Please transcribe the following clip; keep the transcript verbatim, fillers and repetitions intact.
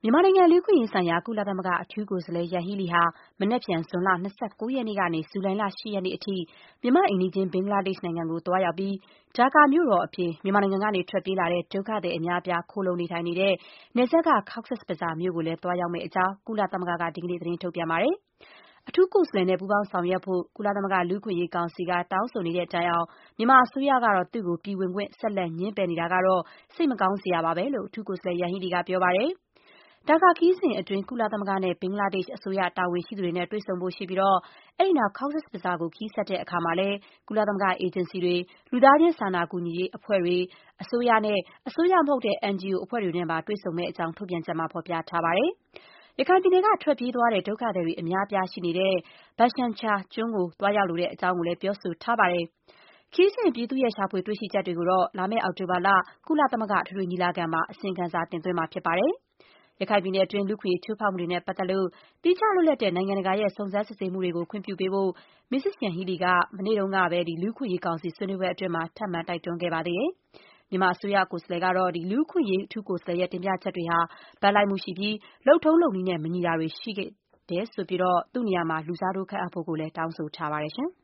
မြန်မာနိုင်ငံလူ့အခွင့်အရေးဆိုင်ရာကုလသမဂ္ဂအထူးကိုယ်စားလှယ်ယန်ဟီးလီဟာမနက်ဖြန်ဇွန်လ၂၉ရက်နေ့ကနေဇူလိုင်လ၈ရက်နေ့အထိမြန်မာ့အိမ်နီးချင်းဘင်္ဂလားဒေ့ရှ်နိုင်ငံကိုသွားရောက်ပြီးဒါကာမြို့တော်အပြင်မြန်မာနိုင်ငံကနေထွက်ပြေးလာတဲ့ဒုက္ခသည်အများအပြားခိုလှုံနေထိုင်နေတဲ့နယ်စပ်က Cox's Bazar မြို့ကိုလည်းသွားရောက်မယ့်အကြောင်းကုလသမဂ္ဂကဒီကနေ့သတင်းထုတ်ပြန်ပါတယ်။အထူးကိုယ်စားလှယ်နဲ့ပူးပေါင်းဆောင်ရွက်ဖို့ကုလသမဂ္ဂလူ့အခွင့်အရေးကောင်စီကတောင်းဆိုနေတဲ့အတိုင်အောင်မြန်မာအစိုးရကတော့သူ့ကိုပြည်ဝင်ခွင့်ဆက်လက်ငြင်းပယ်နေတာကတော့စိတ်မကောင်းစရာပါပဲလို့အထူးကိုယ်စားလှယ်ယန်ဟီးလီကပြောပါတယ်။ဒါကာခရီးစဉ်အတွင်းကုလသမဂ္ဂနဲ့ဘင်္ဂလားဒေ့ရှ်အစိုးရတာဝန်ရှိသူတွေနဲ့တွေ့ဆုံဖို့ရှိပြီးအဲဒီနောက် Cox's Bazar ကိုခရီးဆက်တဲ့အခါမှာလည်းကုလသမဂ္ဂအေဂျင်စီတွေ၊လူသားချင်းစာနာကူညီရေးအဖွဲ့တွေ၊အစိုးရနဲ့အစိုးရမဟုတ်တဲ့ အန်ဂျီအို အဖွဲ့တွေနဲ့ပါတွေ့ဆုံမယ့်အကြောင်းထုတ်ပြန်ချက်မှာဖော်ပြထားပါတယ်။ရခိုင်ပြည်နယ်ကထွက်ပြေးသွားတဲ့ဒုက္ခသည်တွေအများအပြားရှိနေတဲ့ Bhasan Char ကျွန်းကိုသွားရောက်လိုတဲ့အကြောင်းကိုလည်းပြောဆိုထားပါတယ်။ခရီးစဉ်အပြီးသူ့ရဲ့ရှာဖွေတွေ့ရှိချက်တွေကိုတော့လာမယ့်အောက်တိုဘာလကုလသမဂ္ဂအထွေထွေညီလာခံမှာအစီရင်ခံစာတင်သွင်းမှာဖြစ်ပါတယ်။ရခိုင်ပြည်နယ်အတွင်းလူ့အခွင့်အရေးချိုးဖောက်မှုတွေနဲ့ပတ်သက်လို့သီးခြားလွတ်လပ်တဲ့နိုင်ငံတကာရဲ့စုံစမ်းစစ်ဆေးမှုတွေကိုခွင့်ပြုပေးဖို့ မစ္စစ်ယန်ဟီးလီကမနေ့တုန်းကပဲလူ့အခွင့်အရေးကောင်စီဆွေးနွေးပွဲအတွင်းထပ်မံတိုက်တွန်းခဲ့ပါသေးတယ်။မြန်မာအစိုးရကိုယ်စားလှယ်ကတော့လူ့အခွင့်အရေးအထူးကိုယ်စားလှယ်ရဲ့တင်ပြချက်တွေဟာဘက်လိုက်မှုရှိပြီးလုပ်ထုံးလုပ်နည်းနဲ့မညီတာတွေရှိခဲ့တယ်ဆိုပြီးသူ့နေရာမှာလူစားထိုးခန့်အပ်ဖို့ကိုလည်းတောင်းဆိုထားပါတယ်။